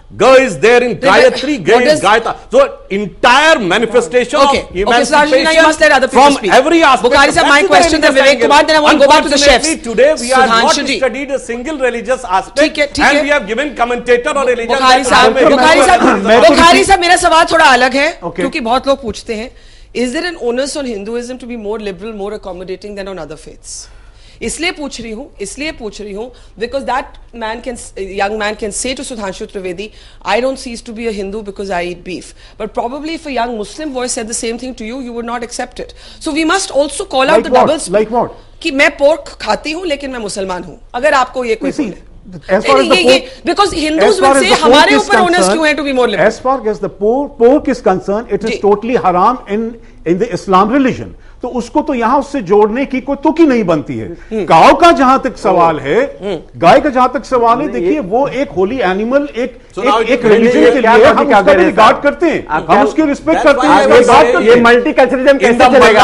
Ga is there in Gayatri, Ga What is is- Gayata. So entire manifestation Okay. of Okay, Sarojini, emancipation now you must let other people from speak. every aspect. Bukhari sir, That my is the question, then religious Vivek angle. Kumar, then I want to go back to the chefs. Unfortunately, today we are not Sudhanshu ji. studied a single religious aspect ठीक है, ठीक and है। we have given commentator or religion. Bukhari that साहब I am a Bukhari Hindu साहब and religious Bukhari साहब मेरा सवाल थोड़ा अलग है Okay. क्योंकि बहुत लोग पूछते हैं is there an onus on Hinduism to be more liberal, more accommodating than on other faiths? इसलिए पूछ रही हूँ इसलिए पूछ रही हूँ because that man can young man can say to Sudhanshu Trivedi, I don't cease to be a Hindu because I eat beef, but probably if a young Muslim voice said the same thing to you, you would not accept it. So we must also call out Like the what? doubles. Like what? कि मैं pork खाती हूँ लेकिन मैं मुसलमान हूँ, अगर आपको ये कोई बोले As far as the pork, because as Hindus far will as say the pork हमारे is ऊपर onus concerned- क्यों है to be more liberal? As far as the pork, pork is concerned, it is totally haram in in the Islam religion. तो उसको तो यहाँ उससे जोड़ने की कोई तुक ही नहीं बनती है। काव का जहां तक सवाल है, गाय का जहां तक सवाल है, देखिए वो एक होली एनिमल, एक एक, एक रिलीजन के लिए हम उसका भी रिगार्ड करते हैं, हम उसकी रिस्पेक्ट करते हैं, उसका रिगार्ड करते हैं। ये मल्टीकल्चरलिज्म कैसे चलेगा?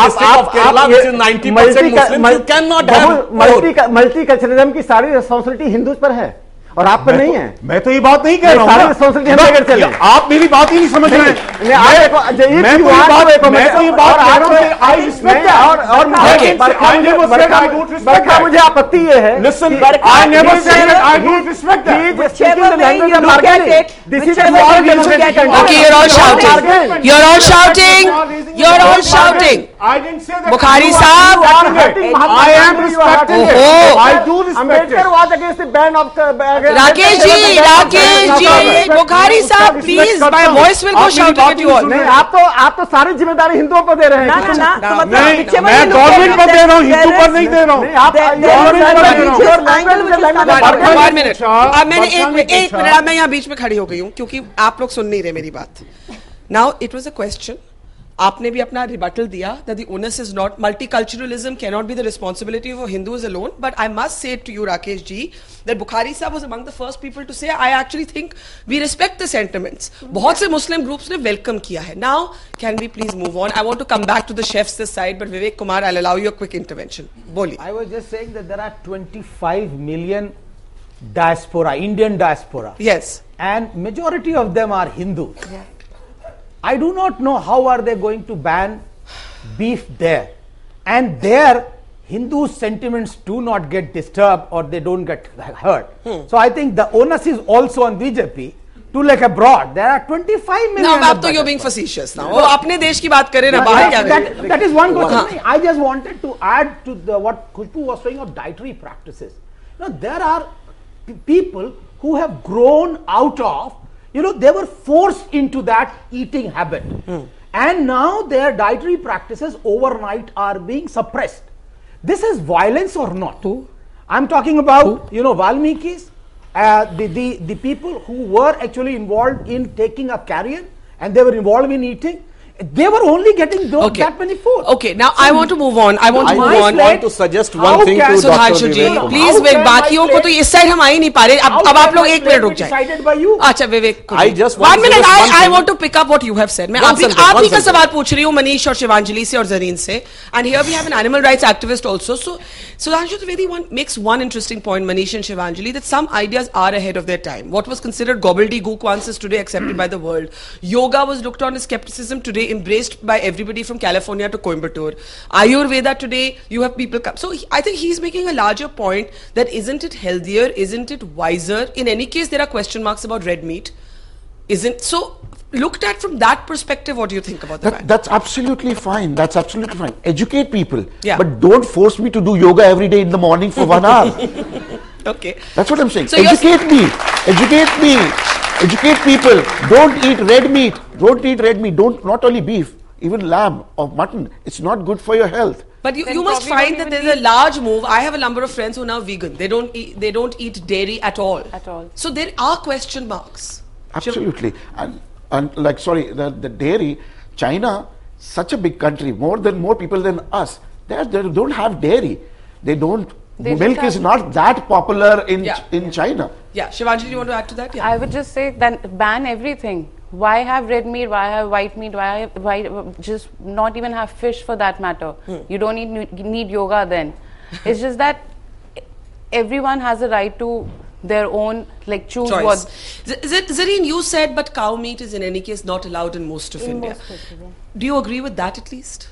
मल्टीकल्चरलिज्म की सारी रिस्पॉन्सिबिलिटी हिंदूज पर है और आप पर नहीं है। मैं तो ये बात नहीं कह रहा हूँ, सारी रिस्पॉन्सिबिलिटी हम लेकर चले। आप मेरी बात ही नहीं समझ रहे हैं। मैं तो ये बात मैं तो ये बात कह रहा हूँ, आई रिस्पेक्ट और और बरखा मुझे आपत्ति ये है, listen, I never said that I don't respect that. Whichever way you look at it, This is whichever way you look at it. Okay, you're all shouting. You're all shouting. You're all shouting. I didn't say that. Bukhari साहब, I am respecting it. Oh. I do respect it. Ambedkar was against the ban of the Rakesh ji, Rakesh ji, Bukhari साहब, please, my voice will go shouting at you all. नहीं, आप तो आप तो सारी जिम्मेदारी हिंदुओं को दे रहे हैं। ना, ना, ना, तो मतलब नहीं, whichever मैं you look गवर्नमेंट at पर it, दे रहा हूँ, there हिंदू पर is- नहीं दे रहा हूँ। नहीं, आप गवर्नमेंट पर दे रहा हूँ। One minute. अब मैंने एक मिनट एक मिनट मैं यहाँ बीच में खड़ी हो गई हूँ क्योंकि आप लोग सुन नहीं रहे मेरी बात। Now it was a question. आपने भी अपना रिबटल दिया that the onus is not multiculturalism cannot be the responsibility of Hindus alone, but I must say to you Rakesh ji that Bukhari sahab was among the first people to say I actually think we respect the sentiments. बहुत से Muslim groups ने welcome किया है. Now can we please move on? I want to come back to the chefs this side, but Vivek Kumar, I'll allow you a quick intervention. बोलिए. I was just saying that there are twenty-five million diaspora, Indian diaspora. Yes. And majority of them are Hindus. Yeah. I do not know how are they going to ban beef there. And there, Hindu sentiments do not get disturbed or they don't get hurt. Hmm. So I think the onus is also on B J P to look abroad. There are twenty-five million. Now, अब तो you're being facetious now. वो अपने देश की बात करें ना, बाहर क्या करें? That is one question. I just wanted to add to the what Khushbu was saying of dietary practices. You know, there are people who have grown out of, you know, they were forced into that eating habit. Hmm. And now their dietary practices overnight are being suppressed. This is violence or not? Who? I'm talking about, Who? you know, Valmikis, uh, the, the, the people who were actually involved in taking a carrion and they were involved in eating. They were only getting those, okay. that many food. Okay, now so I want to move on. I want to I move just on. want to suggest one thing to Sudhanshu ji, please wait. बाकियों को तो इस side हम आ ही नहीं पा रहे. अब अब आप लोग एक मिनट रुक जाए. अच्छा विवेक. I just one minute. I I want to pick up what you have said. मैं आप ही आप ही का सवाल पूछ रही हूँ मनीष और शिवांजलि से और जरीन से. And here we have an animal rights activist also. So Sudhanshu Trivedi one makes one interesting point, Manish and Shivanjali, that some ideas are ahead of their time. What was considered gobbledygook once is today accepted by the world. Yoga was looked on as skepticism, today embraced by everybody from California to Coimbatore. Ayurveda today, you have people come. So he, I think he's making a larger point that isn't it healthier, isn't it wiser? In any case, there are question marks about red meat. Isn't so? Looked at from that perspective, what do you think about the that, That's absolutely fine. That's absolutely fine. Educate people, yeah. but don't force me to do yoga every day in the morning for one hour. Okay. That's what I'm saying. So educate me. Educate me. Educate people. Don't eat red meat. Don't eat red meat. Don't not only beef, even lamb or mutton. It's not good for your health. But you, you must find that there's a large move. I have a number of friends who are now vegan. They don't eat, they don't eat dairy at all. At all. So there are question marks. Absolutely. And and like sorry, the, the dairy, China, such a big country, more than more people than us. They, are, they don't have dairy. They don't. They milk is not that popular in yeah. in China. Yeah, Shivanjali, you want to add to that? Yeah. I would just say that ban everything. Why have red meat? Why have white meat? Why why just not even have fish for that matter? Hmm. You don't need need yoga then. It's just that everyone has a right to their own, like choose choice. what. Z- Z- Zareen, you said, but cow meat is in any case not allowed in most of In India. most places, yeah. Do you agree with that at least?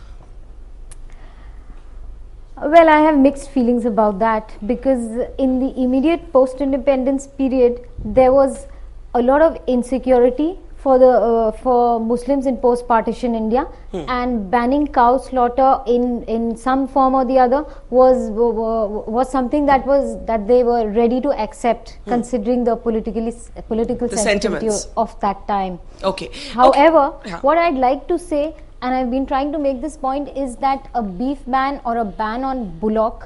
Well, I have mixed feelings about that because in the immediate post-independence period, there was a lot of insecurity for the uh, for Muslims in post-partition India, Hmm. and banning cow slaughter in in some form or the other was was something that was that they were ready to accept, Hmm. considering the politically political The sensitivity sentiments. of that time. Okay. However, Okay. Yeah. what I'd like to say, and I've been trying to make this point, is that a beef ban or a ban on bullock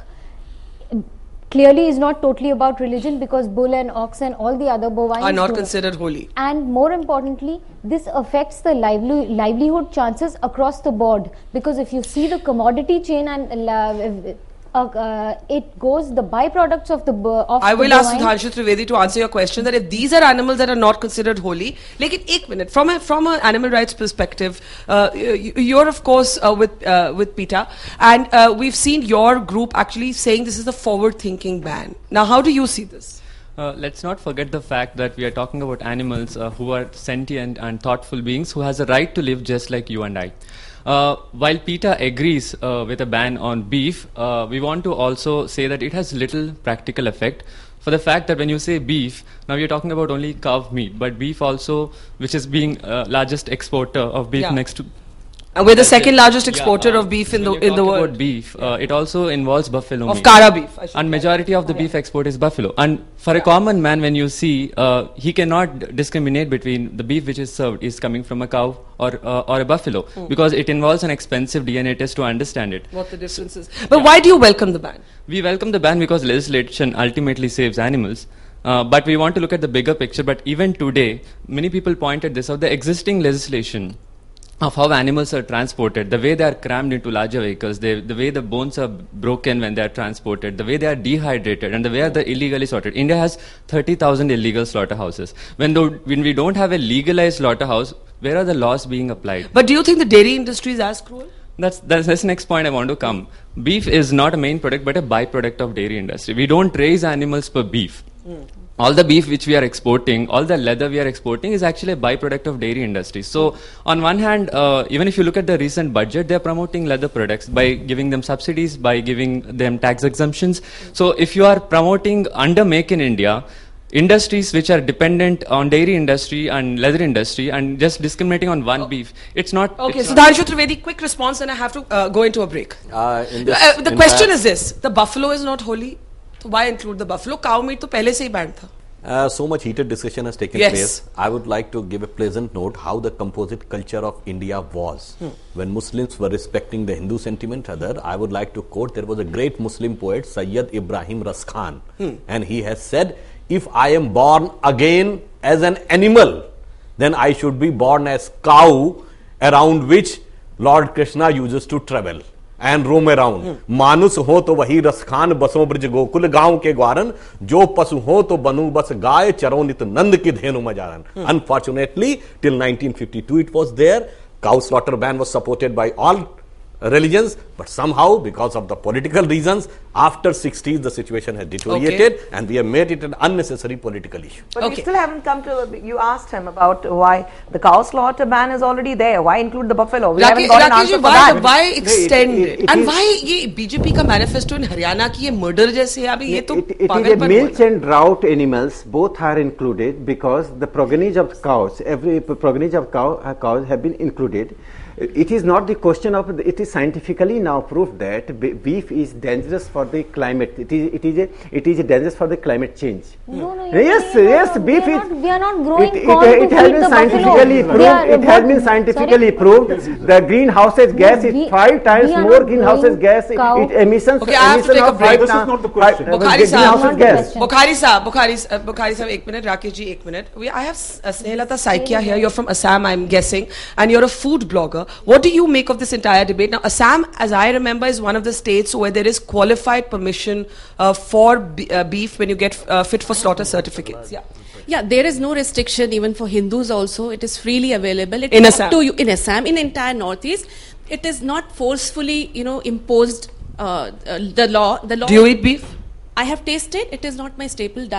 clearly is not totally about religion, because bull and ox and all the other bovines Are not do considered holy. And more importantly, this affects the lively, livelihood chances across the board, because if you see the commodity chain and uh, uh, uh, it goes, the byproducts of the bo- of I the will ask bovine- Sudhanshu Trivedi to answer your question that if these are animals that are not considered holy, like in एक minute, from a from an animal rights perspective, uh, you, you're of course uh, with uh, with PETA, and uh, we've seen your group actually saying this is a forward-thinking ban. Now, how do you see this? Uh, let's not forget the fact that we are talking about animals uh, who are sentient and thoughtful beings who has a right to live just like you and I. Uh, while PETA agrees uh, with a ban on beef, uh, we want to also say that it has little practical effect, for the fact that when you say beef, now you're talking about only cow meat, but beef also, which is being uh, largest exporter of beef Yeah. next to... And we're the That's second it. largest Yeah, exporter uh, of beef in the when you in the talk world. about beef, uh, it also involves buffalo Of meat. Kara beef, I should And majority of the beef export is buffalo. And for a common man, when you see, uh, he cannot d- discriminate between the beef which is served is coming from a cow or uh, or a buffalo, Hmm. because it involves an expensive D N A test to understand it. What the difference is. But why do you welcome the ban? We welcome the ban because legislation ultimately saves animals. Uh, but we want to look at the bigger picture. But even today, many people pointed this out, the existing legislation of how animals are transported, the way they are crammed into larger vehicles, they, the way the bones are broken when they are transported, the way they are dehydrated, and the way they're illegally slaughtered. India has thirty thousand illegal slaughterhouses. When, the, when we don't have a legalized slaughterhouse, where are the laws being applied? But do you think the dairy industry is as cruel? That's, that's that's the next point I want to come. Beef is not a main product, but a byproduct of dairy industry. We don't raise animals for beef. All the beef which we are exporting, all the leather we are exporting is actually a byproduct of dairy industry. So on one hand, uh, even if you look at the recent budget, they are promoting leather products by giving them subsidies, by giving them tax exemptions. So if you are promoting under Make in India, industries which are dependent on dairy industry and leather industry, and just discriminating on one beef, it's not... Okay, it's so not- Sudhanshu Trivedi, quick response, and I have to uh, go into a break. Uh, in this Uh, the entire- question is this: the buffalo is not holy, so why include the buffalo? Cow meat तो पहले से ही banned था. Uh, so much heated discussion has taken Yes. place. I would like to give a pleasant note how the composite culture of India was. Hmm. When Muslims were respecting the Hindu sentiment, other, I would like to quote, there was a great Muslim poet, Sayyid Ibrahim Ras Khan, Hmm. and he has said, if I am born again as an animal, then I should be born as cow around which Lord Krishna uses to travel and roam around. मानुस हो तो वही रसखान बसो ब्रज गोकुल गांव के ग्वारन जो पशु हो तो बनू बस गाय चरो नित नंद की धेनु मजारन. Unfortunately, till nineteen fifty-two it was there. Cow slaughter ban was supported by all religions, but somehow because of the political reasons, after sixties the situation has deteriorated, and we have made it an unnecessary political issue. But we still haven't come to, you asked him about why the cow slaughter ban is already there. Why include the buffalo? We haven't Rakesh, got an Rakesh answer ji, for why, that. why extend it- it? it And is- why ये BJP का manifesto in Haryana की ये murder जैसे है, अभी ये तो It is a पागलपन milch हुआ. and drought animals, both are included because the progeny of cows, every progeny of cow, uh, cows have been included. It is not the question of, it is scientifically now proved that be- beef is dangerous for the climate. It is, it is, a, it is a dangerous for the climate change. No, no, Yes, no, no, yes, no, beef we are is. not, we are not growing It, corn it, to it has feed been the scientifically buffalo. proved. They are- It has what- been scientifically sorry? proved. The greenhouses gas is we- five times we are more not greenhouses growing gas. cow. It emissions. Okay, I have to emission take a of break. five This is times- not the five- question. uh, Bukhari greenhouse साहब, gas. Bukhari साहब, Bukhari, uh, Bukhari साहब, एक minute, Rakesh ji, एक minute. We, I have uh, Snehlata Saikia here. You're from Assam, I'm guessing, and you're a food blogger. What do you make of this entire debate? Now, Assam, as I remember, is one of the states where there is qualified permission uh, for b- uh, beef when you get uh, fit for slaughter certificates. Yeah. Yeah, there is no restriction even for Hindus also. It is freely available. It In is Assam? up to you in Assam, in entire Northeast. It is not forcefully, you know, imposed. Uh, uh, the law. The law. Do you eat beef? I have tasted. It is not my staple diet,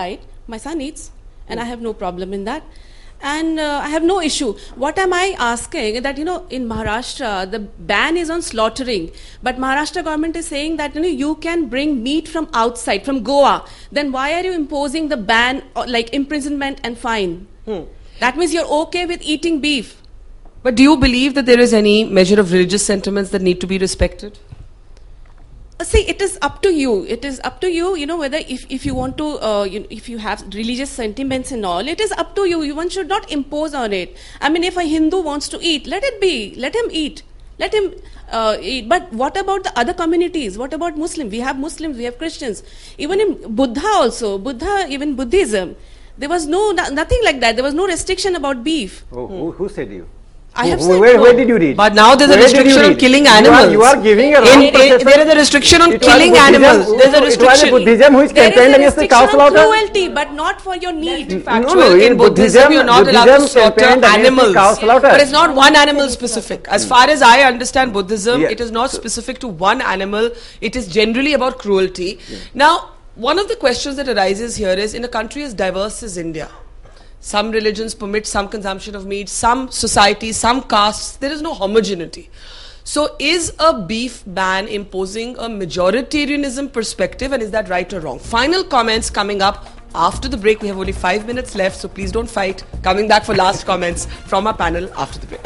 my son eats, and I have no problem in that. And uh, I have no issue. What am I asking? That, you know, in Maharashtra, the ban is on slaughtering. But Maharashtra government is saying that, you know, you can bring meat from outside, from Goa. Then why are you imposing the ban, uh, like imprisonment and fine? Hmm. That means you're okay with eating beef. But do you believe that there is any measure of religious sentiments that need to be respected? See, it is up to you. It is up to you, you know, whether if, if you want to, uh, you, if you have religious sentiments and all, it is up to you. One should not impose on it. I mean, if a Hindu wants to eat, let it be. Let him eat. Let him uh, eat. But what about the other communities? What about Muslims? We have Muslims, we have Christians. Even in Buddha also, Buddha, even Buddhism, there was no, no nothing like that. There was no restriction about beef. Oh, hmm. who, who said you? I have who, said where, no. where did you read? But now there's a Where restriction on killing animals. You are, you are giving a in, wrong in, There is a restriction on killing animals. There's a restriction. It was Buddhism who is There is campaigned a against the restriction cow slaughter. on cruelty, but not for your need. Factual. No, no, in in Buddhism, Buddhism, you're not allowed to Buddhism slaughter campaigned against the animals. cow slaughter. But it's not one animal specific. As far as I understand Buddhism, Yeah. it is not specific to one animal. It is generally about cruelty. Now, one of the questions that arises here is, in a country as diverse as India, some religions permit some consumption of meat, some societies, some castes, there is no homogeneity. So is a beef ban imposing a majoritarianism perspective, and is that right or wrong? Final comments coming up after the break. We have only five minutes left, so please don't fight. Coming back for last comments from our panel after the break.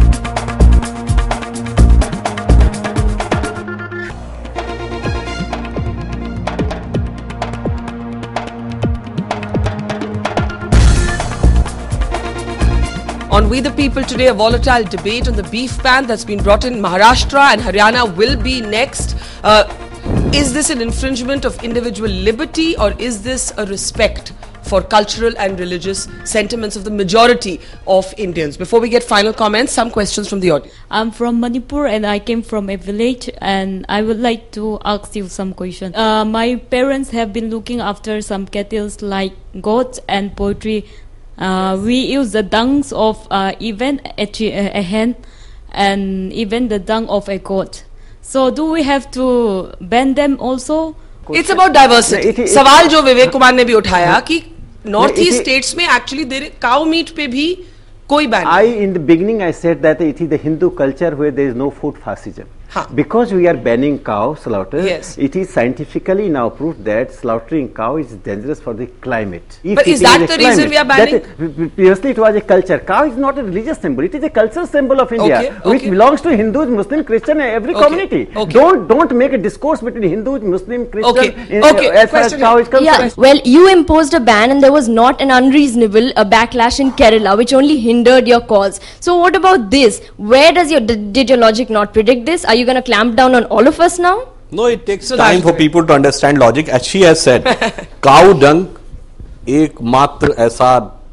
On We the People today, a volatile debate on the beef ban that's been brought in. Maharashtra and Haryana will be next. Uh, is this an infringement of individual liberty, or is this a respect for cultural and religious sentiments of the majority of Indians? Before we get final comments, some questions from the audience. I'm from Manipur and I came from a village, and I would like to ask you some questions. Uh, my parents have been looking after some cattle like goats and poultry. Uh, we use the dungs of uh, even a, a hen and even the dung of a goat. So do we have to ban them also? It's about diversity. सवाल जो विवेक कुमार ने भी उठाया कि north east states में actually there cow meat पे भी कोई ban I in the beginning I said that it is the Hindu culture where there is no food fascism. Huh. Because we are banning cow slaughter, yes. it is scientifically now proved that slaughtering cow is dangerous for the climate. If But is that the reason climate, we are banning? Is, previously it was a culture. Cow is not a religious symbol. It is a cultural symbol of India, okay, which okay. belongs to Hindus, Muslim, Christian, every okay, community. okay. Don't don't make a discourse between Hindus, Muslim, Christian okay. in, okay. as far as cow is concerned. Yeah, well, you imposed a ban and there was not an unreasonable uh, backlash in Kerala, which only hindered your cause. So what about this? Where does your did, did your logic not predict this? Are you going to clamp down on all of us now? No, it takes so time for people to understand logic. As she has said, cow dung एक मात्र ऐसा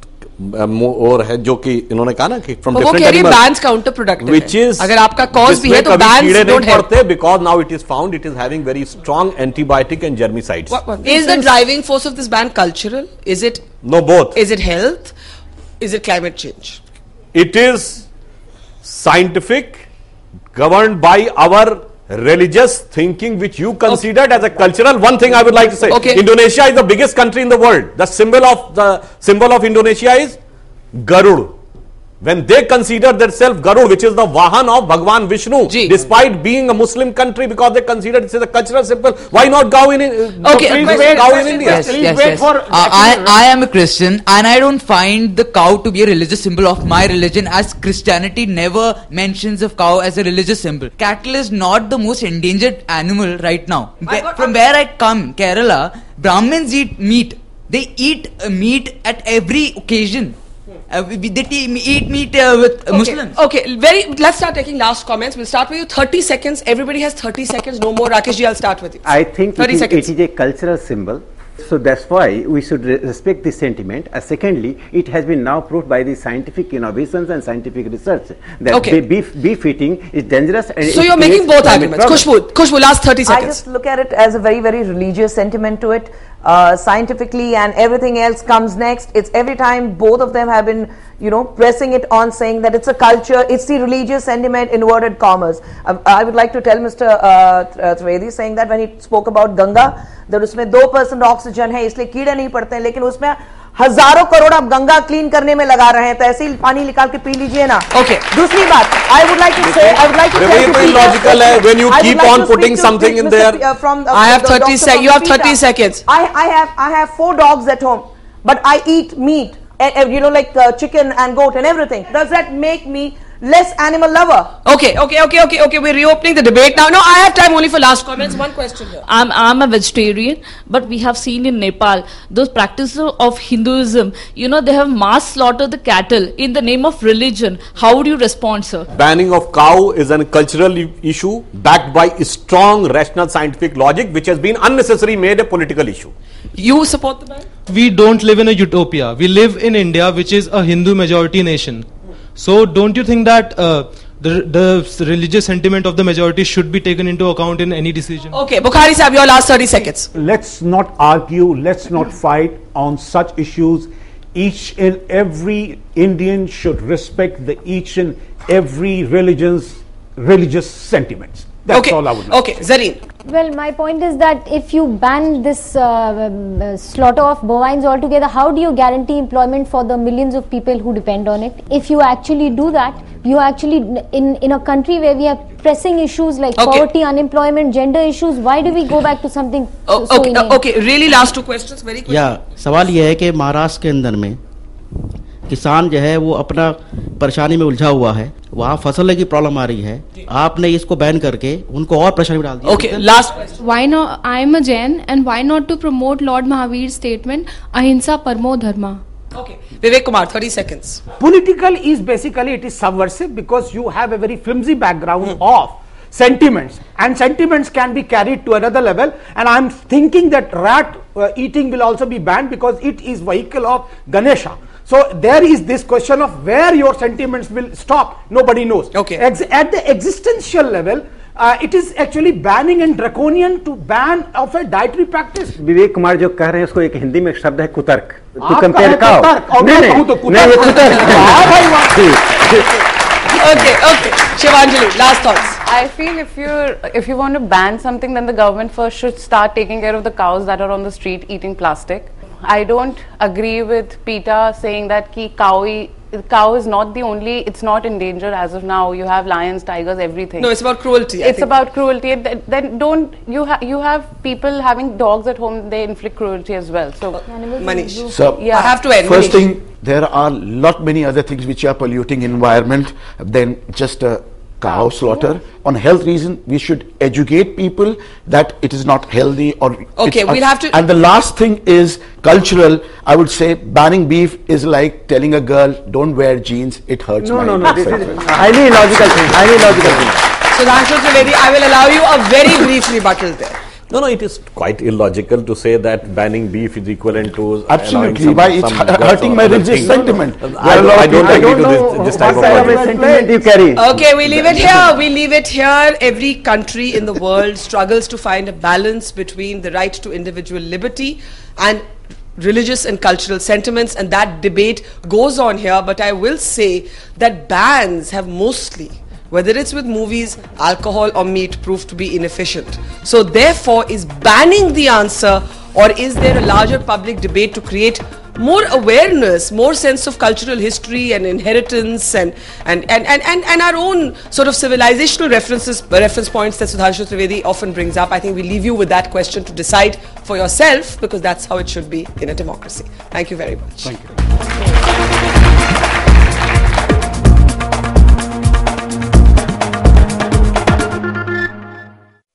और है जो कि इन्होंने कहा ना कि from different animals, bans counterproductive which is अगर आपका cause भी है तो bans don't help. Because now it is found it is having very strong antibiotic and germicides. What, what? Is the driving force of this ban cultural? Is it? No, both. Is it health? Is it climate change? It is scientific, governed by our religious thinking, which you considered okay. as a cultural. One thing I would like to say: okay. Indonesia is the biggest country in the world. The symbol of the symbol of Indonesia is Garud. When they consider themselves Garud, which is the Vahan of Bhagwan Vishnu, Gee. despite being a Muslim country, because they consider it as a cultural symbol, why not cow in, uh, okay, please wait, wait, cow in wait, India? Yes, yes, yes. Uh, I, I am a Christian and I don't find the cow to be a religious symbol of my religion, as Christianity never mentions of cow as a religious symbol. Cattle is not the most endangered animal right now. Got, From where I come, Kerala, Brahmins eat meat. They eat uh, meat at every occasion. Uh, we, they eat meat uh, with uh, okay. Muslims. Okay, very. Let's start taking last comments. We'll start with you. thirty seconds. Everybody has thirty seconds. No more. Rakesh ji, I'll start with you. I think thirty it is, seconds. it is a cultural symbol. So that's why we should re respect this sentiment. Uh, secondly, it has been now proved by the scientific innovations and scientific research that okay. beef, beef eating is dangerous. And so you're making both arguments. Khushbu, Khushbu, last thirty seconds. I just look at it as a very, very religious sentiment to it. Uh, scientifically and everything else comes next. It's every time both of them have been, you know, pressing it on, saying that it's a culture, it's the religious sentiment, inverted commas. Um, I would like to tell Mister Uh, Trivedi, saying that when he spoke about Ganga, that उसमें two percent oxygen है, इसलिए कीड़े नहीं पड़ते हैं, लेकिन उसमें हजारों करोड़ आप गंगा क्लीन करने में लगा रहे हैं, तो ऐसे ही पानी निकाल के पी लीजिए ना. Okay. दूसरी बात, I would like to say, I would like to tell you, illogical है when you keep on putting something in there. Uh, from, uh, I have the thirty seconds. You have thirty PETA. seconds. I, I have I have four dogs at home, but I eat meat, and, and you know, like uh, chicken and goat and everything. Does that make me less animal lover? Okay, okay, okay, okay, okay. We're reopening the debate now. No, I have time only for last comments. One question here. I'm I'm a vegetarian, but we have seen in Nepal those practices of Hinduism. You know, they have mass slaughter the cattle in the name of religion. How would you respond, sir? Banning of cow is a cultural issue backed by strong rational scientific logic, which has been unnecessarily made a political issue. You support the ban? We don't live in a utopia. We live in India, which is a Hindu majority nation. So don't you think that uh, the, the religious sentiment of the majority should be taken into account in any decision? Okay, Bukhari sahab, your last thirty seconds. Let's not argue, let's not fight on such issues. Each and every Indian should respect the each and every religion's religious sentiments. That's Okay. all I would like. Okay, Zareen. Well, my point is that if you ban this uh, um, uh, slaughter of bovines altogether, how do you guarantee employment for the millions of people who depend on it? If you actually do that, you actually, in, in a country where we have pressing issues like Okay. poverty, unemployment, gender issues, why do we go back to something Oh, so okay, inane? uh, okay, really last two questions, very quick. या सवाल यह है कि महाराष्ट्र के अंदर में किसान जो है वो अपना परेशानी में उलझा हुआ है, वहाँ फसल की प्रॉब्लम आ रही है, आपने इसको बैन करके उनको और परेशानी में डाल दिया. Okay, last question. Why not? I am a Jain, and why not to promote Lord Mahavir's statement, Ahimsa Parmo Dharma? Okay, Vivek Kumar, thirty seconds. Political is basically, it is subversive because you have a very flimsy background of sentiments, and sentiments can be carried to another level, and I am thinking that rat uh, eating will also be banned because it is vehicle of Ganesha. So there is this question of where your sentiments will stop, nobody knows. Okay. Ex at the existential level, uh, it is actually banning and draconian to ban of a dietary practice. Vivek Kumar जो कह रहे हैं उसको एक हिंदी में एक शब्द है कुतर्क. टू आपका कंपेयर है काउ. कुतर्क, और नहीं मैं कहूं तो नहीं नहीं ये कुतर्क. वाह भाई कुतर्क. Okay, okay. Shivanjali, last thoughts. I feel if you're if you want to ban something, then the government first should start taking care of the cows that are on the street eating plastic. I don't agree with PETA saying that ki cow, cow is not the only, it's not in danger as of now. You have lions, tigers, everything. No, it's about cruelty. I It's think. about cruelty. Then then don't, you, ha you have people having dogs at home, they inflict cruelty as well. So, Manish. So, yeah. I have to end. First Manish. thing, there are lot many other things which are polluting environment than just a cow slaughter. On health reason, we should educate people that it is not healthy or Okay, it's we'll have to- And the last thing is cultural. I would say banning beef is like telling a girl don't wear jeans, it hurts No, my no, no. This backside." is highly illogical thing. Highly illogical thing. Sudhanshu Trivedi, I will allow you a very brief rebuttal there. No, no, it is quite illogical to say that banning beef is equivalent to Absolutely. allowing some- Why it's some hu- guts hurting or my other religious things. sentiment. I, There are a lot I of don't people- agree I to don't this, know this type of what side of logic. a sentiment you carry. Okay, we leave it here. We leave it here. Every country in the world struggles to find a balance between the right to individual liberty and religious and cultural sentiments, and that debate goes on here. But I will say that bans have mostly, whether it's with movies, alcohol or meat, proved to be inefficient. So therefore, is banning the answer, or is there a larger public debate to create more awareness, more sense of cultural history and inheritance, and and, and, and, and, and our own sort of civilizational references, reference points that Sudhanshu Trivedi often brings up? I think we leave you with that question to decide for yourself, because that's how it should be in a democracy. Thank you very much. Thank you.